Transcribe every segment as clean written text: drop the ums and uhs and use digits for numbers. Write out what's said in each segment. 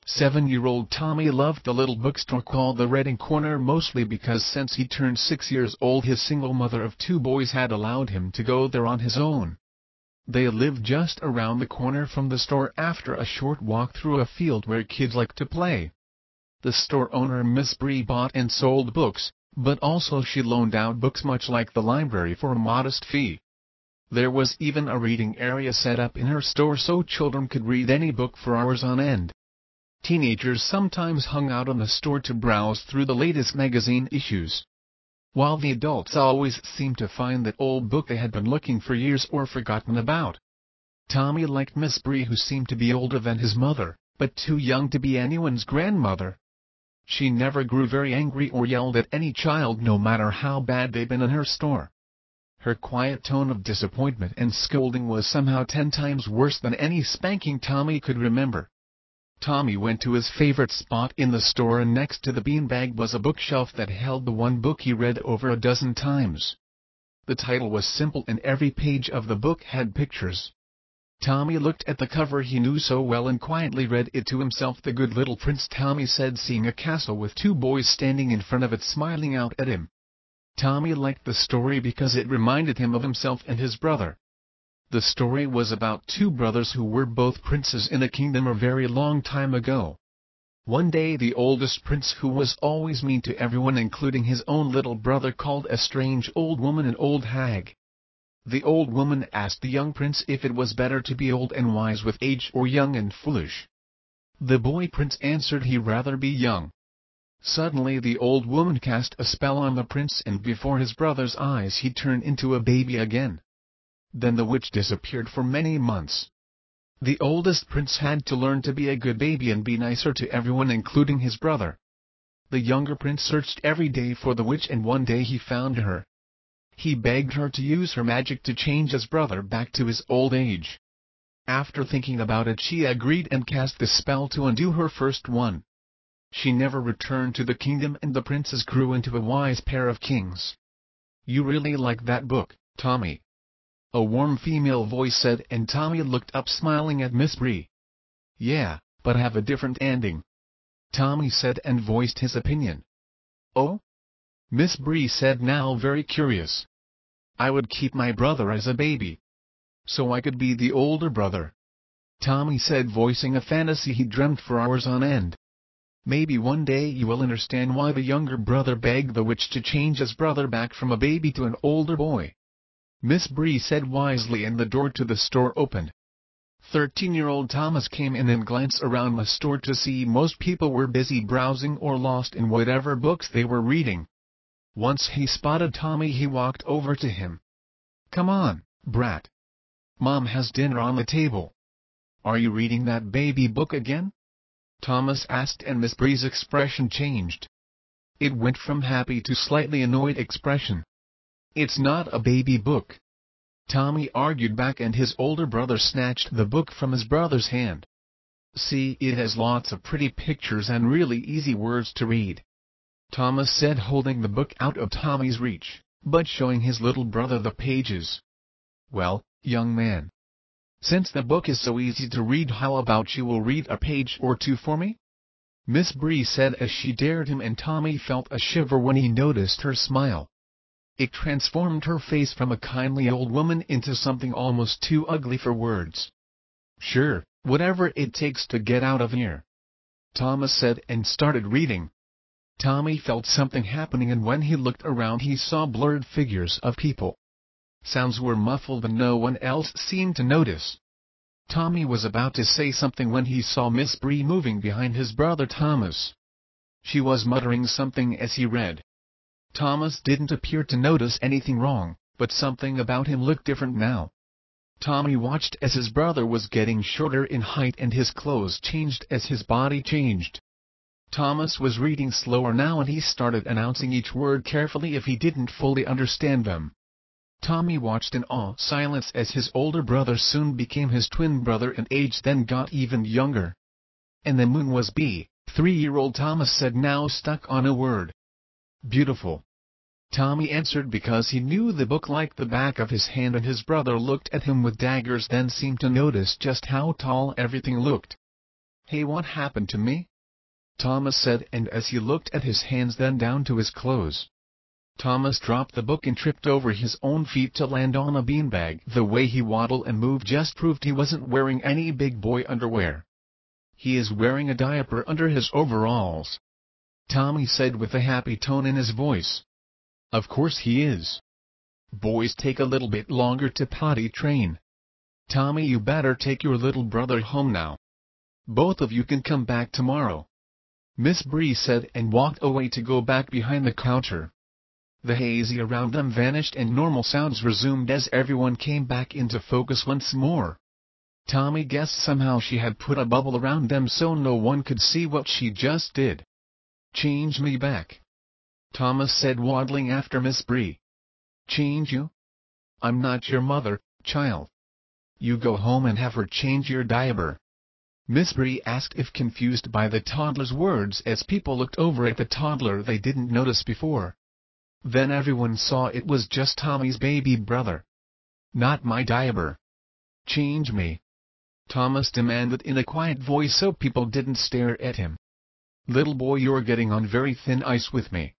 7-year-old Tommy loved the little bookstore called the Reading Corner mostly because since he turned 6 years old his single mother of 2 boys had allowed him to go there on his own. They lived just around the corner from the store after a short walk through a field where kids like to play. The store owner Miss Bree bought and sold books, but also she loaned out books much like the library for a modest fee. There was even a reading area set up in her store so children could read any book for hours on end. Teenagers sometimes hung out in the store to browse through the latest magazine issues, while the adults always seemed to find that old book they had been looking for years or forgotten about. Tommy liked Miss Bree, who seemed to be older than his mother, but too young to be anyone's grandmother. She never grew very angry or yelled at any child no matter how bad they'd been in her store. Her quiet tone of disappointment and scolding was somehow 10 times worse than any spanking Tommy could remember. Tommy went to his favorite spot in the store, and next to the beanbag was a bookshelf that held the one book he read over a dozen times. The title was simple and every page of the book had pictures. Tommy looked at the cover he knew so well and quietly read it to himself. "The Good Little Prince," Tommy said, seeing a castle with 2 boys standing in front of it smiling out at him. Tommy liked the story because it reminded him of himself and his brother. The story was about 2 brothers who were both princes in a kingdom a very long time ago. One day the oldest prince, who was always mean to everyone including his own little brother, called a strange old woman an old hag. The old woman asked the young prince if it was better to be old and wise with age or young and foolish. The boy prince answered he'd rather be young. Suddenly the old woman cast a spell on the prince, and before his brother's eyes he turned into a baby again. Then the witch disappeared for many months. The oldest prince had to learn to be a good baby and be nicer to everyone including his brother. The younger prince searched every day for the witch, and one day he found her. He begged her to use her magic to change his brother back to his old age. After thinking about it, she agreed and cast the spell to undo her first one. She never returned to the kingdom, and the princes grew into a wise pair of kings. "You really like that book, Tommy?" a warm female voice said, and Tommy looked up smiling at Miss Bree. "Yeah, but have a different ending," Tommy said, and voiced his opinion. "Oh?" Miss Bree said, now very curious. "I would keep my brother as a baby, so I could be the older brother," Tommy said, voicing a fantasy he dreamt for hours on end. "Maybe one day you will understand why the younger brother begged the witch to change his brother back from a baby to an older boy," Miss Bree said wisely, and the door to the store opened. 13-year-old Thomas came in and glanced around the store to see most people were busy browsing or lost in whatever books they were reading. Once he spotted Tommy, he walked over to him. "Come on, brat. Mom has dinner on the table. Are you reading that baby book again?" Thomas asked, and Miss Bree's expression changed. It went from happy to slightly annoyed expression. "It's not a baby book," Tommy argued back, and his older brother snatched the book from his brother's hand. "See, it has lots of pretty pictures and really easy words to read," Thomas said, holding the book out of Tommy's reach, but showing his little brother the pages. "Well, young man, since the book is so easy to read, how about you will read a page or 2 for me?" Miss Bree said as she dared him, and Tommy felt a shiver when he noticed her smile. It transformed her face from a kindly old woman into something almost too ugly for words. "Sure, whatever it takes to get out of here," Thomas said, and started reading. Tommy felt something happening, and when he looked around he saw blurred figures of people. Sounds were muffled and no one else seemed to notice. Tommy was about to say something when he saw Miss Bree moving behind his brother Thomas. She was muttering something as he read. Thomas didn't appear to notice anything wrong, but something about him looked different now. Tommy watched as his brother was getting shorter in height and his clothes changed as his body changed. Thomas was reading slower now, and he started announcing each word carefully if he didn't fully understand them. Tommy watched in awe silence as his older brother soon became his twin brother in age, then got even younger. "And the moon was B," 3-year-old Thomas said, now stuck on a word. "Beautiful," Tommy answered, because he knew the book like the back of his hand, and his brother looked at him with daggers, then seemed to notice just how tall everything looked. "Hey, what happened to me?" Thomas said, and as he looked at his hands then down to his clothes, Thomas dropped the book and tripped over his own feet to land on a beanbag. The way he waddled and moved just proved he wasn't wearing any big boy underwear. "He is wearing a diaper under his overalls," Tommy said with a happy tone in his voice. "Of course he is. Boys take a little bit longer to potty train. Tommy, you better take your little brother home now. Both of you can come back tomorrow," Miss Bree said, and walked away to go back behind the counter. The haze around them vanished and normal sounds resumed as everyone came back into focus once more. Tommy guessed somehow she had put a bubble around them so no one could see what she just did. "Change me back," Thomas said, waddling after Miss Bree. "Change you? I'm not your mother, child. You go home and have her change your diaper," Miss Bree asked, if confused by the toddler's words, as people looked over at the toddler they didn't notice before. Then everyone saw it was just Tommy's baby brother. "Not my diaper. Change me," Thomas demanded in a quiet voice so people didn't stare at him. "Little boy, you're getting on very thin ice with me.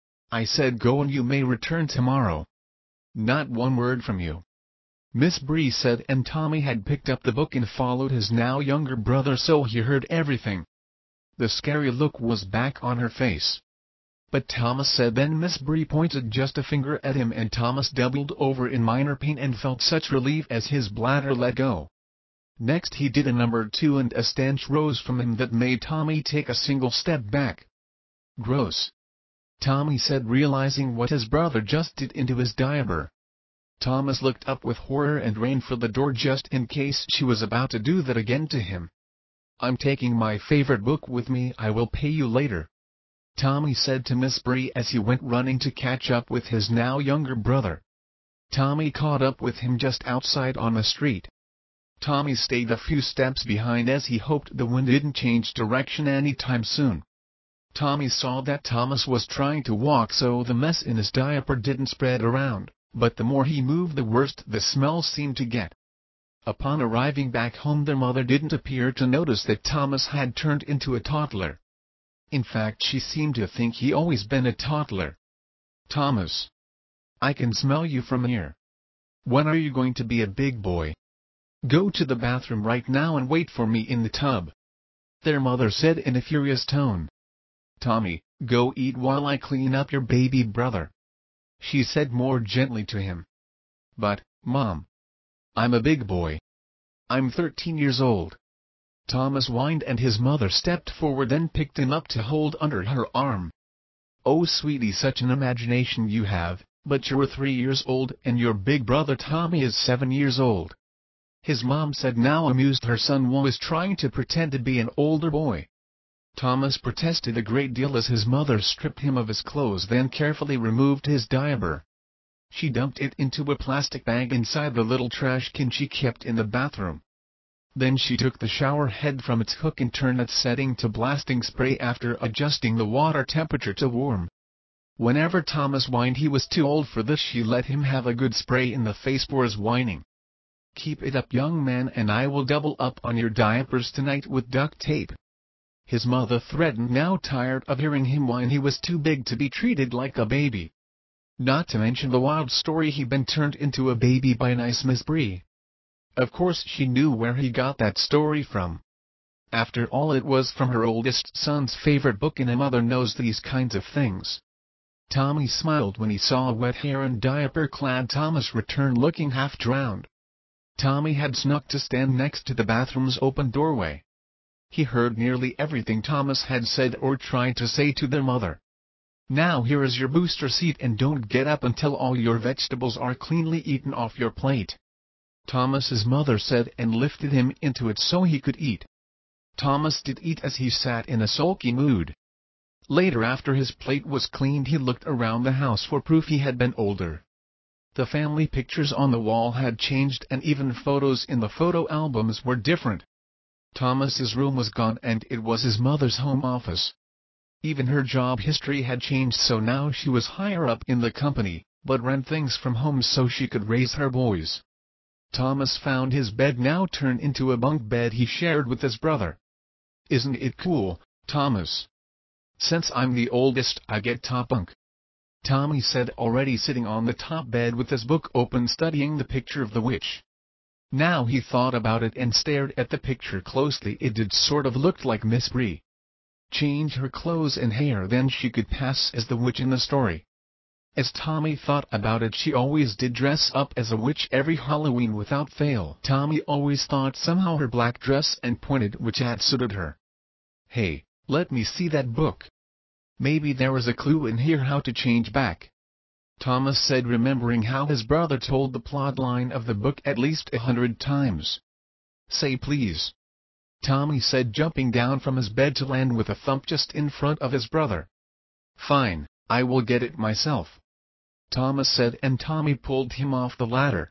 I said go and you may return tomorrow. Not one word from you," Miss Bree said, and Tommy had picked up the book and followed his now younger brother so he heard everything. The scary look was back on her face. "But Thomas said," then Miss Bree pointed just a finger at him and Thomas doubled over in minor pain and felt such relief as his bladder let go. Next he did a number 2 and a stench rose from him that made Tommy take a single step back. "Gross," Tommy said, realizing what his brother just did into his diaper. Thomas looked up with horror and ran for the door just in case she was about to do that again to him. "I'm taking my favorite book with me. I will pay you later," Tommy said to Miss Bree as he went running to catch up with his now younger brother. Tommy caught up with him just outside on the street. Tommy stayed a few steps behind as he hoped the wind didn't change direction anytime soon. Tommy saw that Thomas was trying to walk so the mess in his diaper didn't spread around, but the more he moved the worse the smell seemed to get. Upon arriving back home their mother didn't appear to notice that Thomas had turned into a toddler. In fact, she seemed to think he always been a toddler. "Thomas, I can smell you from here. When are you going to be a big boy? Go to the bathroom right now and wait for me in the tub," their mother said in a furious tone. "Tommy, go eat while I clean up your baby brother," she said more gently to him. "But, Mom, I'm a big boy. I'm 13 years old," Thomas whined, and his mother stepped forward and picked him up to hold under her arm. "Oh sweetie, such an imagination you have, but you're 3 years old and your big brother Tommy is 7 years old," his mom said, now amused her son was trying to pretend to be an older boy. Thomas protested a great deal as his mother stripped him of his clothes, then carefully removed his diaper. She dumped it into a plastic bag inside the little trash can she kept in the bathroom. Then she took the shower head from its hook and turned its setting to blasting spray after adjusting the water temperature to warm. Whenever Thomas whined he was too old for this, she let him have a good spray in the face for his whining. "Keep it up, young man, and I will double up on your diapers tonight with duct tape," his mother threatened, now tired of hearing him whine he was too big to be treated like a baby. Not to mention the wild story he'd been turned into a baby by nice Miss Bree. Of course she knew where he got that story from. After all, it was from her oldest son's favorite book, and a mother knows these kinds of things. Tommy smiled when he saw a wet hair and diaper-clad Thomas return looking half-drowned. Tommy had snuck to stand next to the bathroom's open doorway. He heard nearly everything Thomas had said or tried to say to their mother. "Now here is your booster seat and don't get up until all your vegetables are cleanly eaten off your plate," Thomas's mother said, and lifted him into it so he could eat. Thomas did eat as he sat in a sulky mood. Later, after his plate was cleaned, he looked around the house for proof he had been older. The family pictures on the wall had changed and even photos in the photo albums were different. Thomas's room was gone and it was his mother's home office. Even her job history had changed, so now she was higher up in the company, but ran things from home so she could raise her boys. Thomas found his bed now turned into a bunk bed he shared with his brother. Isn't it cool, Thomas? Since I'm the oldest, I get top bunk. Tommy said, already sitting on the top bed with his book open studying the picture of the witch. Now he thought about it and stared at the picture closely. It did sort of look like Miss Bree. Change her clothes and hair, then she could pass as the witch in the story. As Tommy thought about it, she always did dress up as a witch every Halloween without fail. Tommy always thought somehow her black dress and pointed witch hat suited her. Hey, let me see that book. Maybe there was a clue in here how to change back. Thomas said, remembering how his brother told the plot line of the book at least 100 times. Say please. Tommy said, jumping down from his bed to land with a thump just in front of his brother. Fine, I will get it myself, Thomas said, and Tommy pulled him off the ladder.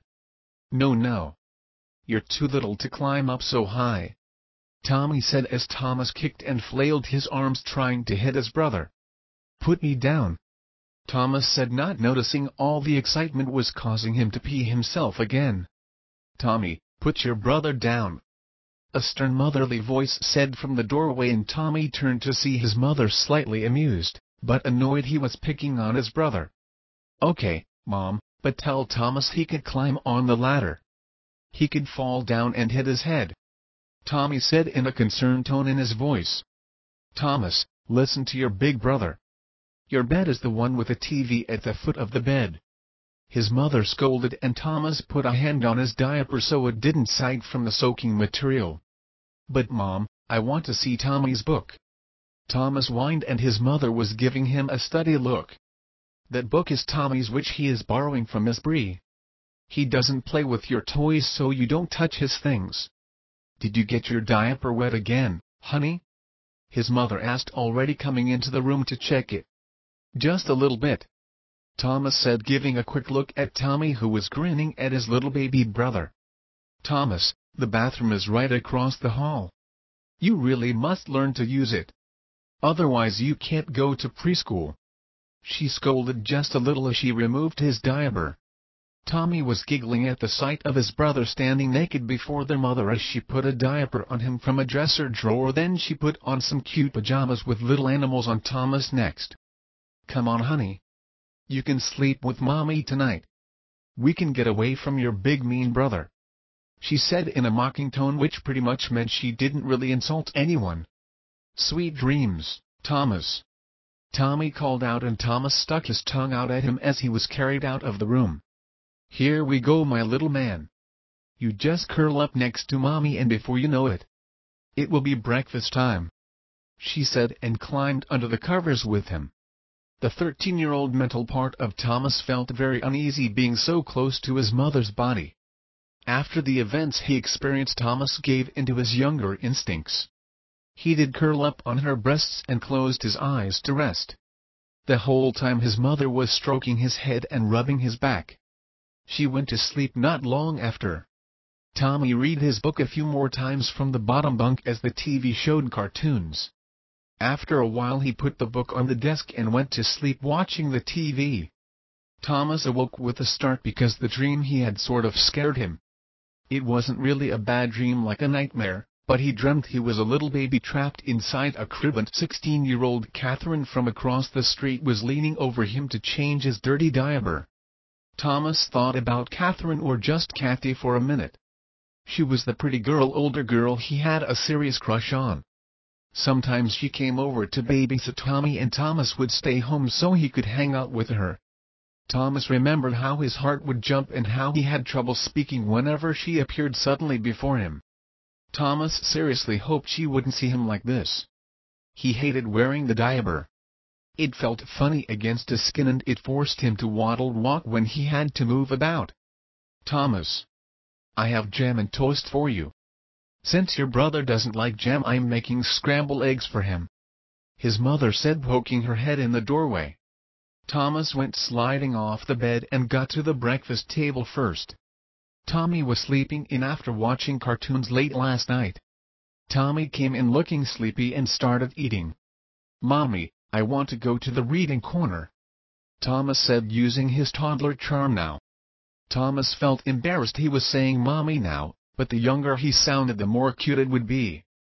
No. You're too little to climb up so high, Tommy said as Thomas kicked and flailed his arms trying to hit his brother. Put me down, Thomas said, not noticing all the excitement was causing him to pee himself again. Tommy, put your brother down, a stern motherly voice said from the doorway, and Tommy turned to see his mother, slightly amused, but annoyed he was picking on his brother. Okay, Mom, but tell Thomas he could climb on the ladder. He could fall down and hit his head, Tommy said in a concerned tone in his voice. Thomas, listen to your big brother. Your bed is the one with a TV at the foot of the bed, his mother scolded, and Thomas put a hand on his diaper so it didn't sag from the soaking material. But Mom, I want to see Tommy's book, Thomas whined, and his mother was giving him a steady look. That book is Tommy's, which he is borrowing from Miss Bree. He doesn't play with your toys, so you don't touch his things. Did you get your diaper wet again, honey? His mother asked, already coming into the room to check it. Just a little bit, Thomas said, giving a quick look at Tommy, who was grinning at his little baby brother. Thomas, the bathroom is right across the hall. You really must learn to use it. Otherwise you can't go to preschool, she scolded just a little as she removed his diaper. Tommy was giggling at the sight of his brother standing naked before their mother as she put a diaper on him from a dresser drawer. Then she put on some cute pajamas with little animals on Thomas next. Come on, honey. You can sleep with Mommy tonight. We can get away from your big mean brother, she said in a mocking tone, which pretty much meant she didn't really insult anyone. Sweet dreams, Thomas, Tommy called out, and Thomas stuck his tongue out at him as he was carried out of the room. Here we go, my little man. You just curl up next to Mommy, and before you know it, it will be breakfast time, she said, and climbed under the covers with him. The 13-year-old mental part of Thomas felt very uneasy being so close to his mother's body. After the events he experienced, Thomas gave into his younger instincts. He did curl up on her breasts and closed his eyes to rest. The whole time his mother was stroking his head and rubbing his back. She went to sleep not long after. Tommy read his book a few more times from the bottom bunk as the TV showed cartoons. After a while he put the book on the desk and went to sleep watching the TV. Thomas awoke with a start because the dream he had sort of scared him. It wasn't really a bad dream like a nightmare, but he dreamt he was a little baby trapped inside a crib, and 16-year-old Catherine from across the street was leaning over him to change his dirty diaper. Thomas thought about Catherine, or just Cathy, for a minute. She was the pretty girl, older girl he had a serious crush on. Sometimes she came over to babysit Tommy, and Thomas would stay home so he could hang out with her. Thomas remembered how his heart would jump and how he had trouble speaking whenever she appeared suddenly before him. Thomas seriously hoped she wouldn't see him like this. He hated wearing the diaper. It felt funny against his skin, and it forced him to walk when he had to move about. Thomas, I have jam and toast for you. Since your brother doesn't like jam, I'm making scrambled eggs for him, his mother said, poking her head in the doorway. Thomas went sliding off the bed and got to the breakfast table first. Tommy was sleeping in after watching cartoons late last night. Tommy came in looking sleepy and started eating. Mommy, I want to go to the reading corner, Thomas said, using his toddler charm now. Thomas felt embarrassed he was saying Mommy now, but the younger he sounded the more cute it would be.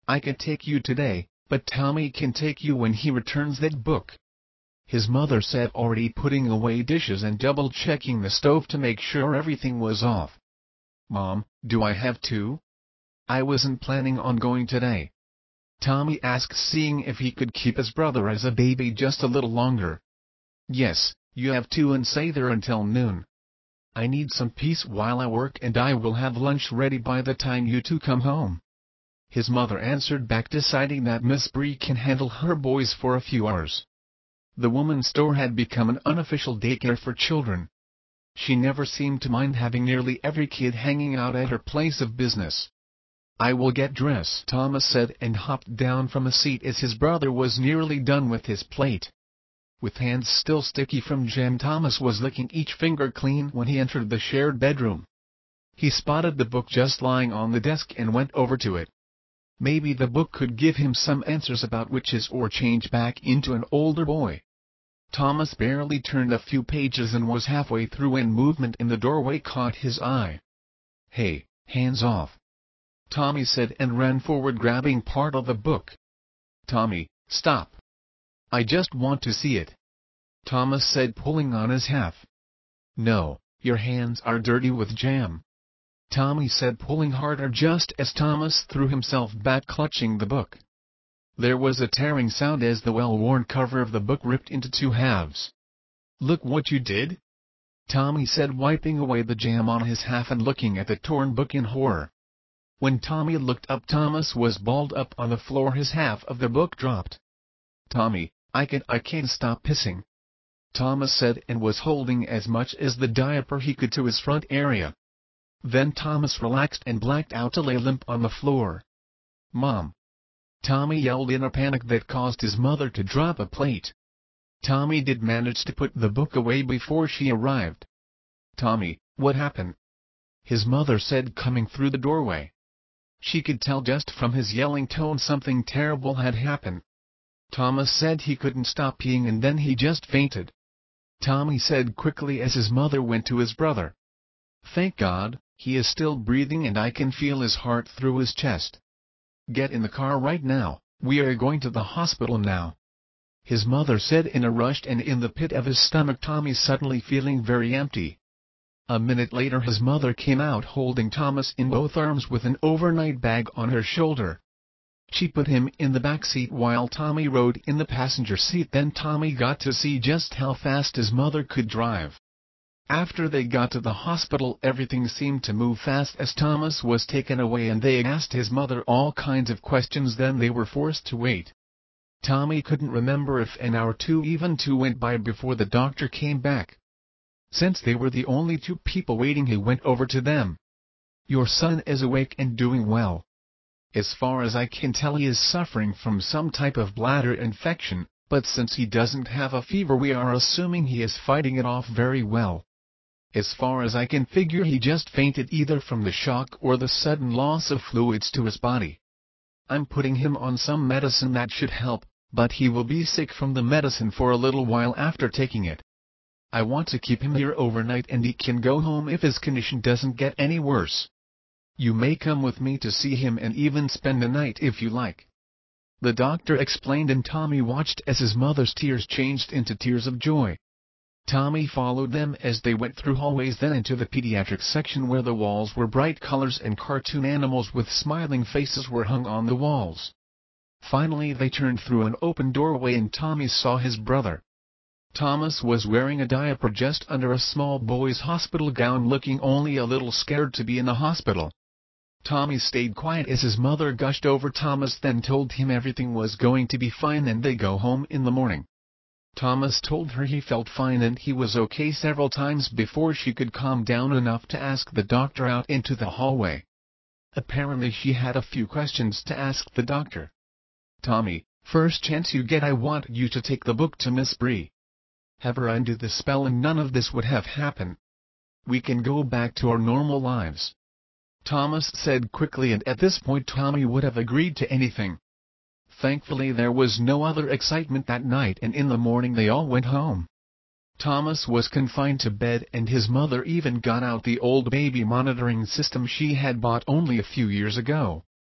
I can take you today, but Tommy can take you when he returns that book." His mother said, already putting away dishes and double-checking the stove to make sure everything was off. "Mom, do I have to? I wasn't planning on going today." Tommy asked, seeing if he could keep his brother as a baby just a little longer. "Yes, you have to, and stay there until noon. I need some peace while I work, and I will have lunch ready by the time you two come home." His mother answered back, deciding that Miss Bree can handle her boys for a few hours. The woman's store had become an unofficial daycare for children. She never seemed to mind having nearly every kid hanging out at her place of business. "I will get dressed," Thomas said, and hopped down from a seat as his brother was nearly done with his plate. With hands still sticky from jam, Thomas was licking each finger clean when he entered the shared bedroom. He spotted the book just lying on the desk and went over to it. Maybe the book could give him some answers about witches or change back into an older boy. Thomas barely turned a few pages and was halfway through when movement in the doorway caught his eye. "Hey, hands off!" Tommy said, and ran forward, grabbing part of the book. "Tommy, stop! I just want to see it," Thomas said, pulling on his half. "No, your hands are dirty with jam," Tommy said, pulling harder just as Thomas threw himself back, clutching the book. There was a tearing sound as the well-worn cover of the book ripped into two halves. "Look what you did," Tommy said, wiping away the jam on his half and looking at the torn book in horror. When Tommy looked up, Thomas was balled up on the floor, his half of the book dropped. "Tommy, I can't stop pissing," Thomas said, and was holding as much as the diaper he could to his front area. Then Thomas relaxed and blacked out to lay limp on the floor. "Mom!" Tommy yelled in a panic that caused his mother to drop a plate. Tommy did manage to put the book away before she arrived. "Tommy, what happened?" his mother said, coming through the doorway. She could tell just from his yelling tone something terrible had happened. Thomas said he couldn't stop peeing and then he just fainted. Tommy said quickly as his mother went to his brother. "Thank God, he is still breathing and I can feel his heart through his chest. Get in the car right now, we are going to the hospital now," his mother said in a rush, and in the pit of his stomach Tommy suddenly feeling very empty. A minute later his mother came out holding Thomas in both arms with an overnight bag on her shoulder. She put him in the back seat while Tommy rode in the passenger seat. Then Tommy got to see just how fast his mother could drive. After they got to the hospital, everything seemed to move fast as Thomas was taken away and they asked his mother all kinds of questions. Then they were forced to wait. Tommy couldn't remember if an hour or even two went by before the doctor came back. Since they were the only two people waiting, he went over to them. "Your son is awake and doing well. As far as I can tell, he is suffering from some type of bladder infection, but since he doesn't have a fever, we are assuming he is fighting it off very well. As far as I can figure, he just fainted either from the shock or the sudden loss of fluids to his body. I'm putting him on some medicine that should help, but he will be sick from the medicine for a little while after taking it. I want to keep him here overnight and he can go home if his condition doesn't get any worse. You may come with me to see him and even spend the night if you like," the doctor explained, and Tommy watched as his mother's tears changed into tears of joy. Tommy followed them as they went through hallways, then into the pediatric section where the walls were bright colors and cartoon animals with smiling faces were hung on the walls. Finally they turned through an open doorway and Tommy saw his brother. Thomas was wearing a diaper just under a small boy's hospital gown, looking only a little scared to be in the hospital. Tommy stayed quiet as his mother gushed over Thomas, then told him everything was going to be fine and they'd go home in the morning. Thomas told her he felt fine and he was okay several times before she could calm down enough to ask the doctor out into the hallway. Apparently she had a few questions to ask the doctor. "Tommy, first chance you get, I want you to take the book to Miss Bree. Have her undo the spell and none of this would have happened. We can go back to our normal lives," Thomas said quickly, and at this point Tommy would have agreed to anything. Thankfully there was no other excitement that night, and in the morning they all went home. Thomas was confined to bed and his mother even got out the old baby monitoring system she had bought only a few years ago.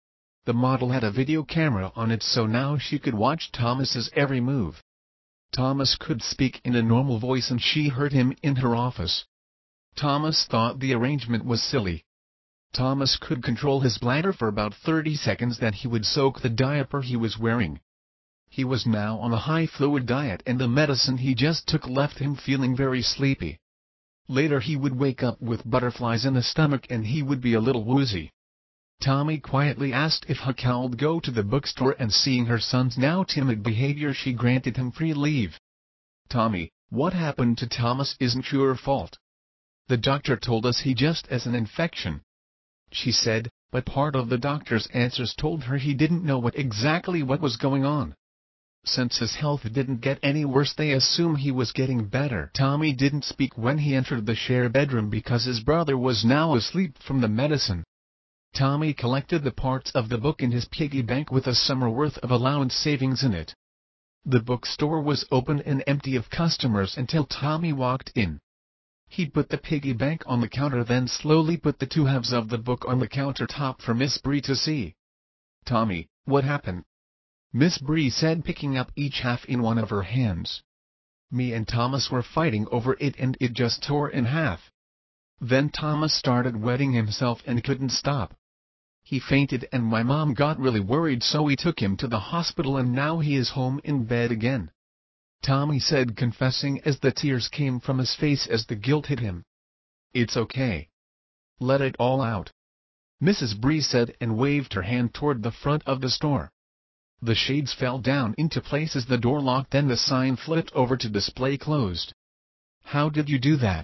The model had a video camera on it, so now she could watch Thomas's every move. Thomas could speak in a normal voice and she heard him in her office. Thomas thought the arrangement was silly. Thomas could control his bladder for about 30 seconds, then he would soak the diaper he was wearing. He was now on a high-fluid diet and the medicine he just took left him feeling very sleepy. Later he would wake up with butterflies in the stomach and he would be a little woozy. Tommy quietly asked if Hakel would go to the bookstore, and seeing her son's now timid behavior, she granted him free leave. "Tommy, what happened to Thomas isn't your fault. The doctor told us he just has an infection," she said, but part of the doctor's answers told her he didn't know exactly what was going on. Since his health didn't get any worse, they assume he was getting better. Tommy didn't speak when he entered the shared bedroom because his brother was now asleep from the medicine. Tommy collected the parts of the book in his piggy bank with a summer worth of allowance savings in it. The bookstore was open and empty of customers until Tommy walked in. He put the piggy bank on the counter, then slowly put the two halves of the book on the countertop for Miss Bree to see. "Tommy, what happened?" Miss Bree said, picking up each half in one of her hands. "Me and Thomas were fighting over it and it just tore in half. Then Thomas started wetting himself and couldn't stop. He fainted and my mom got really worried, so we took him to the hospital and now he is home in bed again," Tommy said, confessing as the tears came from his face as the guilt hit him. "It's okay. Let it all out," Mrs. Bree said and waved her hand toward the front of the store. The shades fell down into place as the door locked, then the sign flipped over to display closed. "How did you do that?"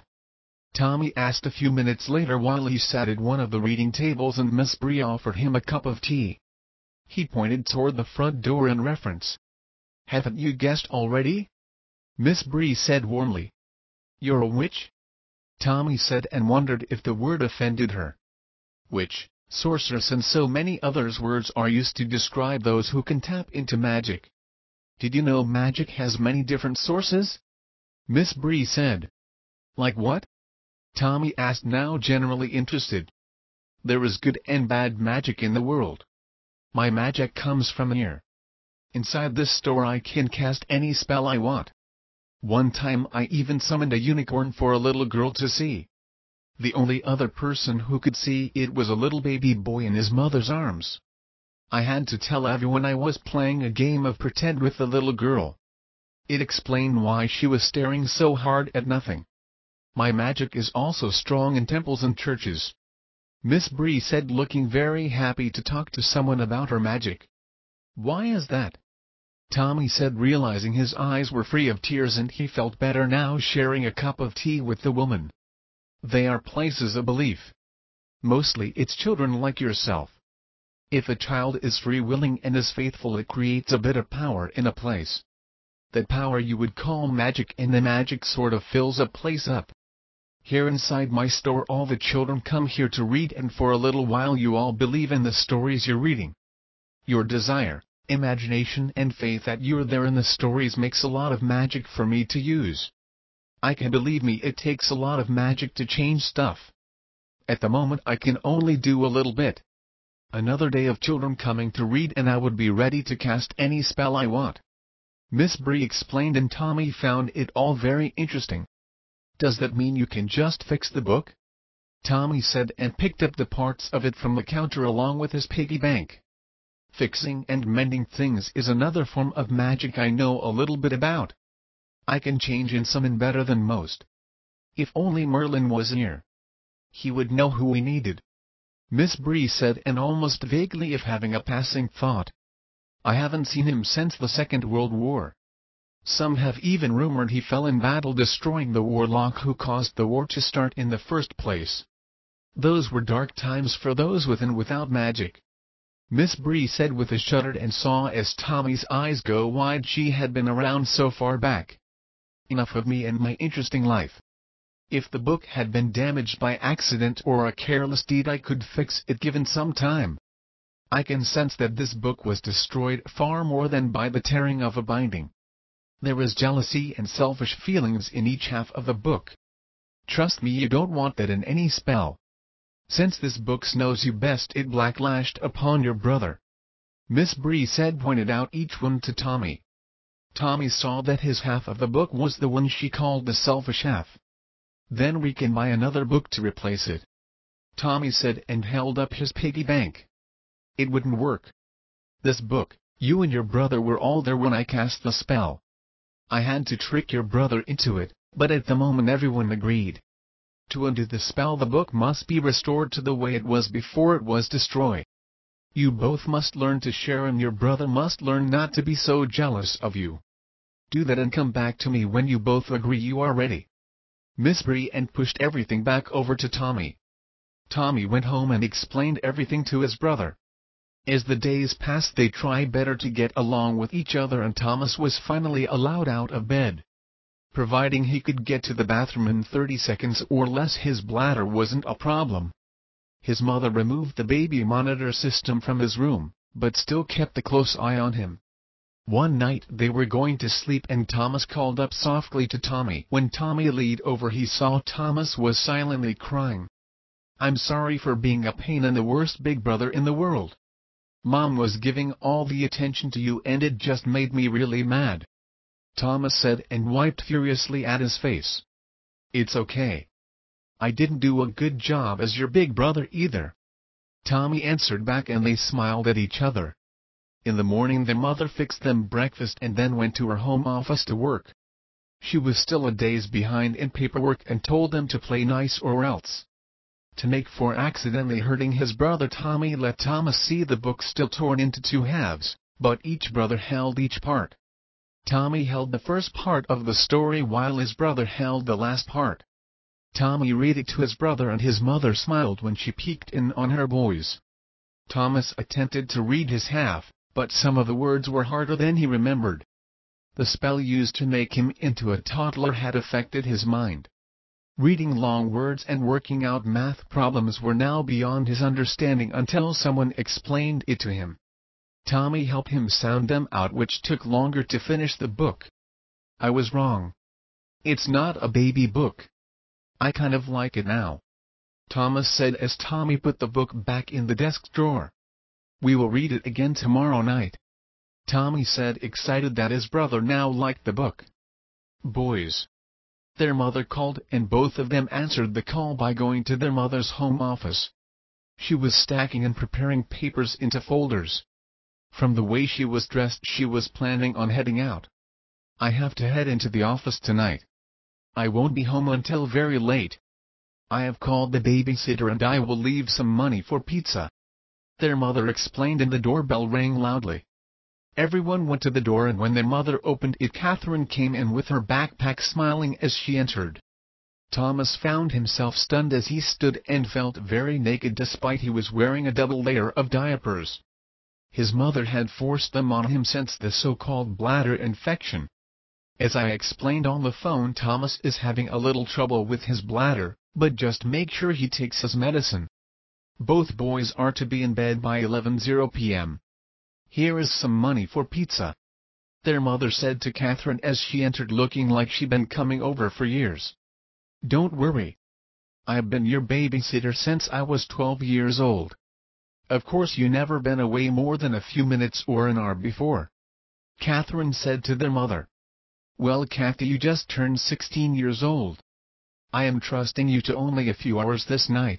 Tommy asked a few minutes later while he sat at one of the reading tables and Miss Bree offered him a cup of tea. He pointed toward the front door in reference. "Haven't you guessed already?" Miss Bree said warmly. "You're a witch?" Tommy said and wondered if the word offended her. Witch, sorceress and so many others words are used to describe those who can tap into magic. "Did you know magic has many different sources?" Miss Bree said. "Like what?" Tommy asked, now generally interested. "There is good and bad magic in the world. My magic comes from here. Inside this store I can cast any spell I want. One time I even summoned a unicorn for a little girl to see. The only other person who could see it was a little baby boy in his mother's arms. I had to tell everyone I was playing a game of pretend with the little girl. It explained why she was staring so hard at nothing. My magic is also strong in temples and churches," Miss Bree said, looking very happy to talk to someone about her magic. "Why is that?" Tommy said, realizing his eyes were free of tears and he felt better now sharing a cup of tea with the woman. "They are places of belief. Mostly it's children like yourself. If a child is free-willing and is faithful, it creates a bit of power in a place. That power you would call magic, and the magic sort of fills a place up. Here inside my store all the children come here to read, and for a little while you all believe in the stories you're reading. Your desire, imagination and faith that you're there in the stories makes a lot of magic for me to use. Believe me, it takes a lot of magic to change stuff. At the moment I can only do a little bit. Another day of children coming to read and I would be ready to cast any spell I want," Miss Bree explained, and Tommy found it all very interesting. "Does that mean you can just fix the book?" Tommy said and picked up the parts of it from the counter along with his piggy bank. "Fixing and mending things is another form of magic I know a little bit about. I can change in summon better than most. If only Merlin was here. He would know who we needed," Miss Bree said, and almost vaguely, if having a passing thought. "I haven't seen him since the Second World War. Some have even rumored he fell in battle destroying the warlock who caused the war to start in the first place. Those were dark times for those with and without magic," Miss Bree said with a shudder, and saw as Tommy's eyes go wide she had been around so far back. "Enough of me and my interesting life. If the book had been damaged by accident or a careless deed I could fix it given some time. I can sense that this book was destroyed far more than by the tearing of a binding. There is jealousy and selfish feelings in each half of the book. Trust me, you don't want that in any spell. Since this book knows you best, it blacklashed upon your brother. Miss Bree said, pointed out each one to Tommy. Tommy saw that his half of the book was the one she called the selfish half. Then we can buy another book to replace it, Tommy said, and held up his piggy bank. It wouldn't work. This book, you and your brother were all there when I cast the spell. I had to trick your brother into it, but at the moment everyone agreed. To undo the spell, the book must be restored to the way it was before it was destroyed. You both must learn to share, and your brother must learn not to be so jealous of you. Do that and come back to me when you both agree you are ready. Miss Bree and pushed everything back over to Tommy. Tommy went home and explained everything to his brother. As the days passed, they tried better to get along with each other, and Thomas was finally allowed out of bed. Providing he could get to the bathroom in 30 seconds or less, his bladder wasn't a problem. His mother removed the baby monitor system from his room, but still kept a close eye on him. One night they were going to sleep and Thomas called up softly to Tommy. When Tommy leaned over, he saw Thomas was silently crying. "I'm sorry for being a pain and the worst big brother in the world. Mom was giving all the attention to you and it just made me really mad," Thomas said, and wiped furiously at his face. "It's okay. I didn't do a good job as your big brother either," Tommy answered back, and they smiled at each other. In the morning their mother fixed them breakfast and then went to her home office to work. She was still a days behind in paperwork and told them to play nice or else. To make for accidentally hurting his brother, Tommy let Thomas see the book still torn into two halves, but each brother held each part. Tommy held the first part of the story while his brother held the last part. Tommy read it to his brother and his mother smiled when she peeked in on her boys. Thomas attempted to read his half, but some of the words were harder than he remembered. The spell used to make him into a toddler had affected his mind. Reading long words and working out math problems were now beyond his understanding until someone explained it to him. Tommy helped him sound them out, which took longer to finish the book. "I was wrong. It's not a baby book. I kind of like it now," Thomas said as Tommy put the book back in the desk drawer. "We will read it again tomorrow night," Tommy said, excited that his brother now liked the book. "Boys," their mother called, and both of them answered the call by going to their mother's home office. She was stacking and preparing papers into folders. From the way she was dressed, she was planning on heading out. "I have to head into the office tonight. I won't be home until very late. I have called the babysitter and I will leave some money for pizza," their mother explained, and the doorbell rang loudly. Everyone went to the door, and when their mother opened it, Catherine came in with her backpack, smiling as she entered. Thomas found himself stunned as he stood and felt very naked despite he was wearing a double layer of diapers. His mother had forced them on him since the so-called bladder infection. "As I explained on the phone, Thomas is having a little trouble with his bladder, but just make sure he takes his medicine. Both boys are to be in bed by 11:00 p.m. Here is some money for pizza," their mother said to Catherine as she entered, looking like she'd been coming over for years. "Don't worry. I've been your babysitter since I was 12 years old. Of course you never been away more than a few minutes or an hour before," Catherine said to their mother. "Well, Kathy, you just turned 16 years old. I am trusting you to only a few hours this night.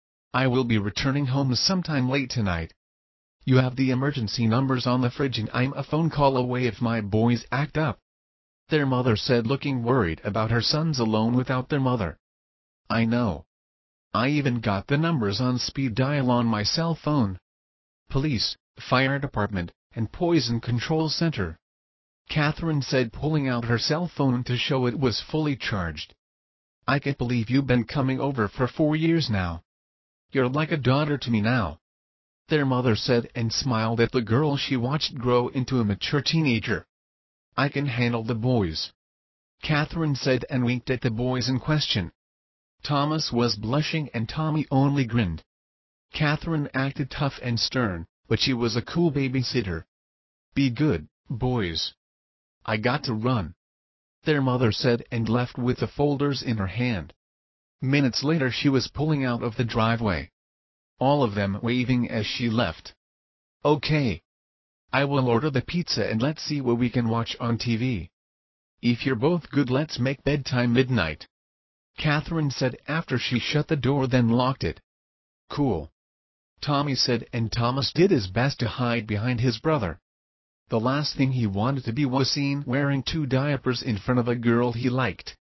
I will be returning home sometime late tonight. You have the emergency numbers on the fridge and I'm a phone call away if my boys act up," their mother said, looking worried about her sons alone without their mother. "I know. I even got the numbers on speed dial on my cell phone. Police, fire department, and poison control center," Catherine said, pulling out her cell phone to show it was fully charged. "I can't believe you've been coming over for 4 years now. You're like a daughter to me now," their mother said, and smiled at the girl she watched grow into a mature teenager. "I can handle the boys," Catherine said, and winked at the boys in question. Thomas was blushing and Tommy only grinned. Catherine acted tough and stern, but she was a cool babysitter. "Be good, boys. I got to run," their mother said, and left with the folders in her hand. Minutes later she was pulling out of the driveway, all of them waving as she left. "Okay. I will order the pizza and let's see what we can watch on TV. If you're both good, let's make bedtime midnight," Catherine said after she shut the door then locked it. "Cool," Tommy said, and Thomas did his best to hide behind his brother. The last thing he wanted to be was seen wearing 2 diapers in front of a girl he liked.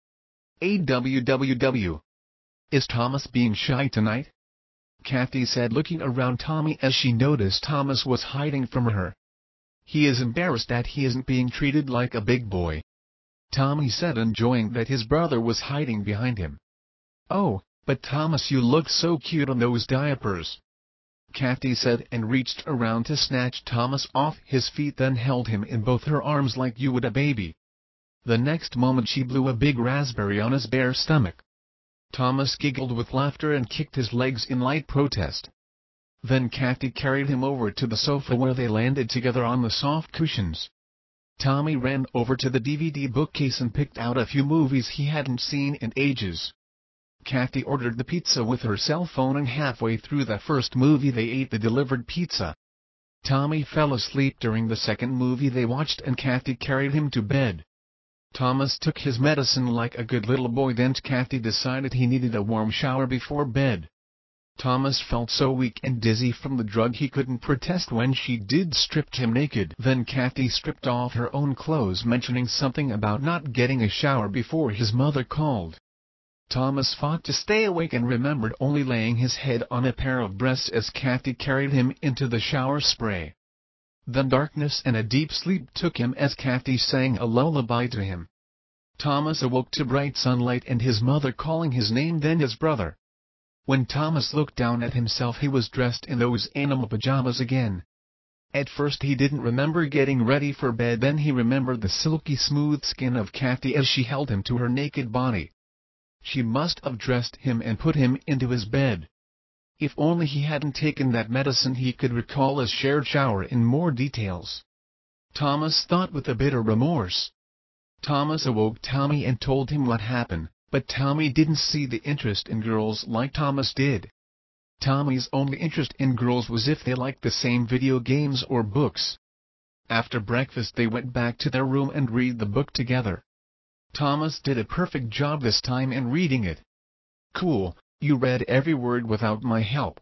AWWW. Is Thomas being shy tonight? Kathy said, looking around Tommy as she noticed Thomas was hiding from her. He is embarrassed that he isn't being treated like a big boy, Tommy said, enjoying that his brother was hiding behind him. Oh, but Thomas, you look so cute on those diapers, Kathy said, and reached around to snatch Thomas off his feet, then held him in both her arms like you would a baby. The next moment she blew a big raspberry on his bare stomach. Thomas giggled with laughter and kicked his legs in light protest. Then Kathy carried him over to the sofa where they landed together on the soft cushions. Tommy ran over to the DVD bookcase and picked out a few movies he hadn't seen in ages. Kathy ordered the pizza with her cell phone, and halfway through the first movie they ate the delivered pizza. Tommy fell asleep during the second movie they watched, and Kathy carried him to bed. Thomas took his medicine like a good little boy, then Kathy decided he needed a warm shower before bed. Thomas felt so weak and dizzy from the drug he couldn't protest when she stripped him naked. Then Kathy stripped off her own clothes, mentioning something about not getting a shower before his mother called. Thomas fought to stay awake and remembered only laying his head on a pair of breasts as Kathy carried him into the shower spray. Then darkness and a deep sleep took him as Kathy sang a lullaby to him. Thomas awoke to bright sunlight and his mother calling his name, then his brother. When Thomas looked down at himself, he was dressed in those animal pajamas again. At first he didn't remember getting ready for bed, then he remembered the silky smooth skin of Kathy as she held him to her naked body. She must have dressed him and put him into his bed. If only he hadn't taken that medicine, he could recall a shared shower in more details, Thomas thought with a bitter remorse. Thomas awoke Tommy and told him what happened, but Tommy didn't see the interest in girls like Thomas did. Tommy's only interest in girls was if they liked the same video games or books. After breakfast they went back to their room and read the book together. Thomas did a perfect job this time in reading it. Cool, you read every word without my help.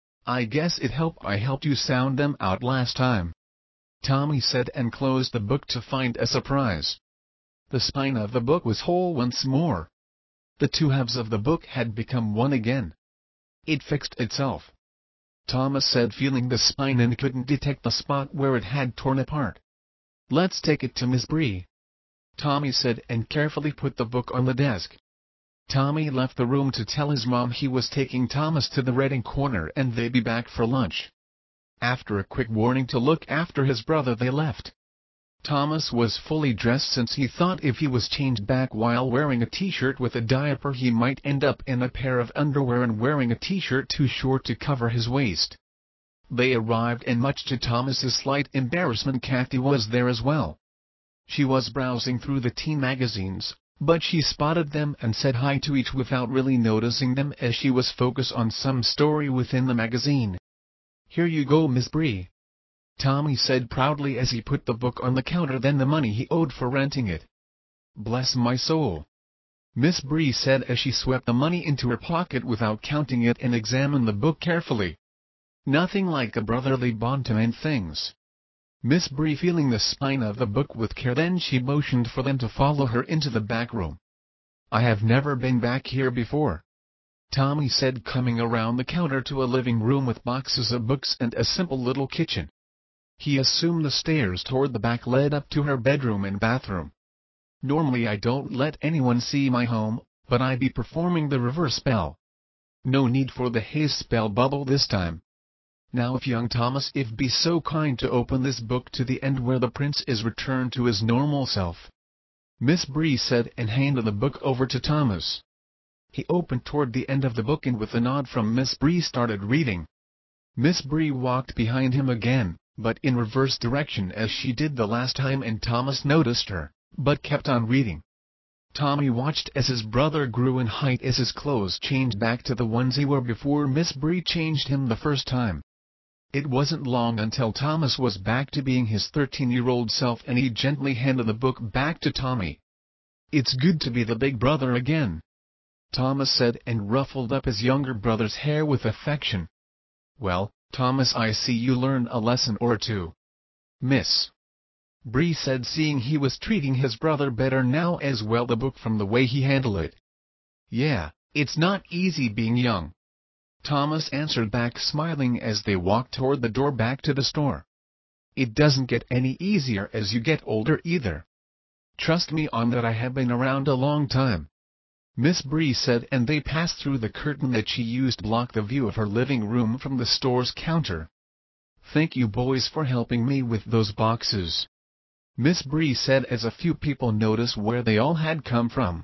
I guess it helped I helped you sound them out last time, Tommy said, and closed the book to find a surprise. The spine of the book was whole once more. The two halves of the book had become one again. It fixed itself, Thomas said, feeling the spine, and couldn't detect the spot where it had torn apart. Let's take it to Miss Bree, Tommy said, and carefully put the book on the desk. Tommy left the room to tell his mom he was taking Thomas to the Reading Corner and they'd be back for lunch. After a quick warning to look after his brother, they left. Thomas was fully dressed, since he thought if he was changed back while wearing a t-shirt with a diaper he might end up in a pair of underwear and wearing a t-shirt too short to cover his waist. They arrived, and much to Thomas's slight embarrassment, Kathy was there as well. She was browsing through the teen magazines, but she spotted them and said hi to each without really noticing them as she was focused on some story within the magazine. Here you go, Miss Bree, Tommy said proudly as he put the book on the counter, then the money he owed for renting it. Bless my soul, Miss Bree said as she swept the money into her pocket without counting it and examined the book carefully. Nothing like a brotherly bond to mend things. Miss Bree feeling the spine of the book with care, then she motioned for them to follow her into the back room. I have never been back here before, Tommy said, coming around the counter to a living room with boxes of books and a simple little kitchen. He assumed the stairs toward the back led up to her bedroom and bathroom. Normally I don't let anyone see my home, but I'd be performing the reverse spell. No need for the haze spell bubble this time. Now if young Thomas if be so kind to open this book to the end where the prince is returned to his normal self, Miss Bree said, and handed the book over to Thomas. He opened toward the end of the book and with a nod from Miss Bree started reading. Miss Bree walked behind him again, but in reverse direction as she did the last time, and Thomas noticed her, but kept on reading. Tommy watched as his brother grew in height as his clothes changed back to the ones he wore before Miss Bree changed him the first time. It wasn't long until Thomas was back to being his 13-year-old self, and he gently handed the book back to Tommy. "It's good to be the big brother again," Thomas said, and ruffled up his younger brother's hair with affection. "Well, Thomas, I see you learned a lesson or two." Miss Bree said, seeing he was treating his brother better now as well, the book from the way he handled it. "Yeah, it's not easy being young," Thomas answered back, smiling as they walked toward the door back to the store. "It doesn't get any easier as you get older either. Trust me on that, I have been around a long time," Miss Bree said, and they passed through the curtain that she used to block the view of her living room from the store's counter. "Thank you boys for helping me with those boxes," Miss Bree said, as a few people noticed where they all had come from.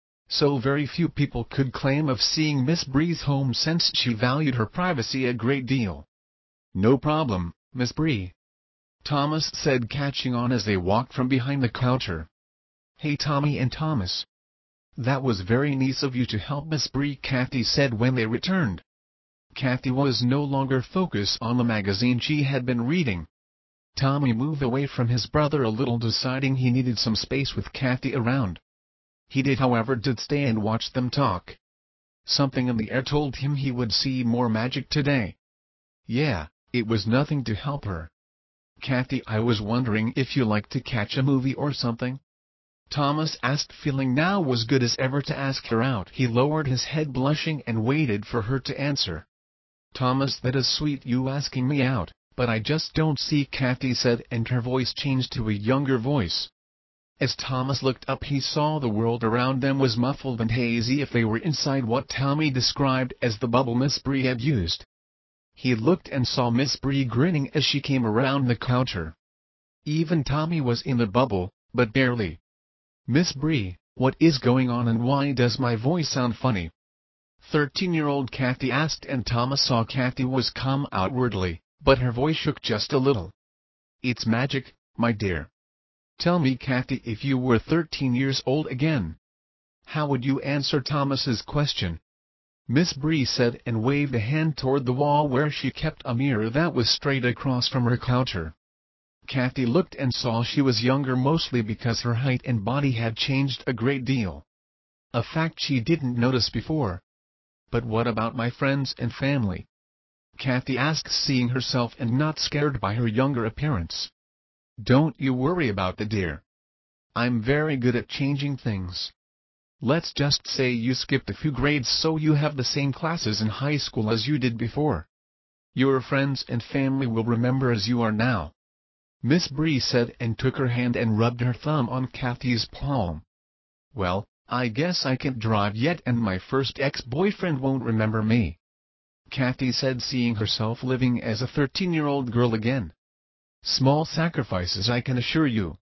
So very few people could claim of seeing Miss Bree's home, since she valued her privacy a great deal. "No problem, Miss Bree," Thomas said, catching on as they walked from behind the counter. "Hey Tommy and Thomas. That was very nice of you to help Miss Bree," Kathy said when they returned. Kathy was no longer focused on the magazine she had been reading. Tommy moved away from his brother a little, deciding he needed some space with Kathy around. He did, however, stay and watch them talk. Something in the air told him he would see more magic today. Yeah, it was nothing to help her. "Kathy, I was wondering if you like to catch a movie or something?" Thomas asked, feeling now as good as ever to ask her out. He lowered his head, blushing, and waited for her to answer. "Thomas, that is sweet, you asking me out, but I just don't see," Kathy said, and her voice changed to a younger voice. As Thomas looked up, he saw the world around them was muffled and hazy, if they were inside what Tommy described as the bubble Miss Bree had used. He looked and saw Miss Bree grinning as she came around the counter. Even Tommy was in the bubble, but barely. "Miss Bree, what is going on, and why does my voice sound funny?" 13-year-old Kathy asked, and Thomas saw Kathy was calm outwardly, but her voice shook just a little. "It's magic, my dear. Tell me, Kathy, if you were 13 years old again, how would you answer Thomas's question?" Miss Bree said, and waved a hand toward the wall where she kept a mirror that was straight across from her counter. Kathy looked and saw she was younger, mostly because her height and body had changed a great deal. A fact she didn't notice before. "But what about my friends and family?" Kathy asked, seeing herself and not scared by her younger appearance. "Don't you worry about that, dear. I'm very good at changing things. Let's just say you skipped a few grades so you have the same classes in high school as you did before. Your friends and family will remember as you are now," Miss Bree said, and took her hand and rubbed her thumb on Kathy's palm. "Well, I guess I can't drive yet, and my first ex-boyfriend won't remember me," Kathy said, seeing herself living as a 13-year-old girl again. "Small sacrifices, I can assure you.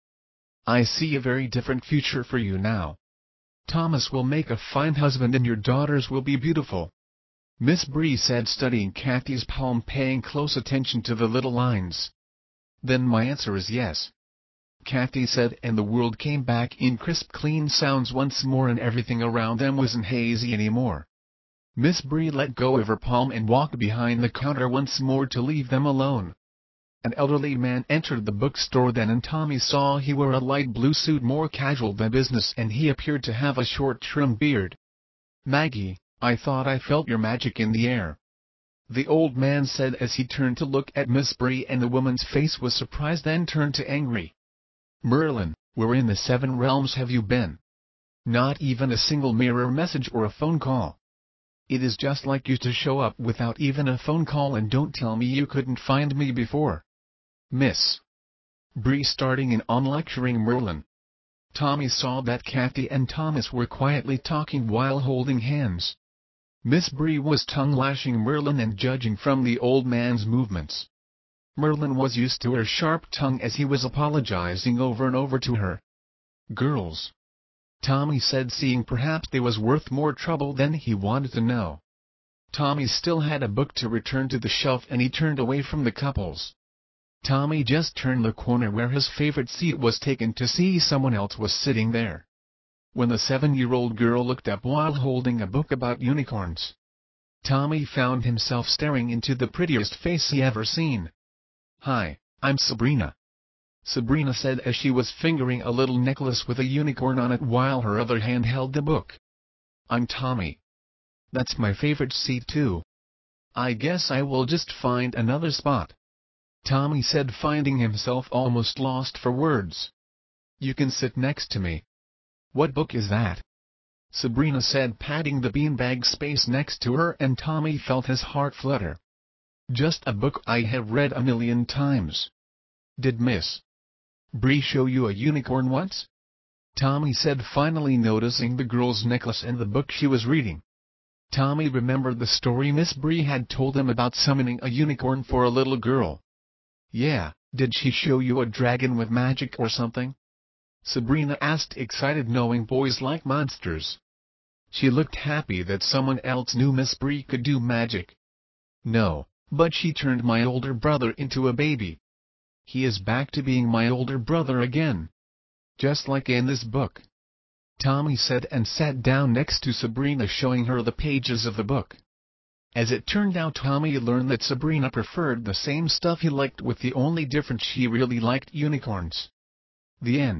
I see a very different future for you now. Thomas will make a fine husband, and your daughters will be beautiful," Miss Bree said, studying Kathy's palm, paying close attention to the little lines. "Then my answer is yes," Kathy said, and the world came back in crisp, clean sounds once more, and everything around them wasn't hazy anymore. Miss Bree let go of her palm and walked behind the counter once more to leave them alone. An elderly man entered the bookstore then, and Tommy saw he wore a light blue suit, more casual than business, and he appeared to have a short trimmed beard. "Maggie, I thought I felt your magic in the air," the old man said as he turned to look at Miss Bree, and the woman's face was surprised, then turned to angry. "Merlin, where in the 7 realms have you been? Not even a single mirror message or a phone call. It is just like you to show up without even a phone call, and don't tell me you couldn't find me before." Miss Bree starting in on lecturing Merlin. Tommy saw that Kathy and Thomas were quietly talking while holding hands. Miss Bree was tongue-lashing Merlin and judging from the old man's movements. Merlin was used to her sharp tongue as he was apologizing over and over to her. "Girls," Tommy said, seeing perhaps they was worth more trouble than he wanted to know. Tommy still had a book to return to the shelf, and he turned away from the couples. Tommy just turned the corner where his favorite seat was taken to see someone else was sitting there. When the 7-year-old girl looked up while holding a book about unicorns, Tommy found himself staring into the prettiest face he ever seen. "Hi, I'm Sabrina," Sabrina said as she was fingering a little necklace with a unicorn on it while her other hand held the book. "I'm Tommy. That's my favorite seat too. I guess I will just find another spot," Tommy said, finding himself almost lost for words. "You can sit next to me." "What book is that?" Sabrina said, patting the beanbag space next to her, and Tommy felt his heart flutter. "Just a book I have read a million times." "Did Miss Bree show you a unicorn once?" Tommy said, finally noticing the girl's necklace and the book she was reading. Tommy remembered the story Miss Bree had told him about summoning a unicorn for a little girl. "Yeah, did she show you a dragon with magic or something?" Sabrina asked, excited, knowing boys like monsters. She looked happy that someone else knew Miss Bree could do magic. "No, but she turned my older brother into a baby. He is back to being my older brother again. Just like in this book," Tommy said, and sat down next to Sabrina, showing her the pages of the book. As it turned out, Tommy learned that Sabrina preferred the same stuff he liked, with the only difference she really liked unicorns. The end.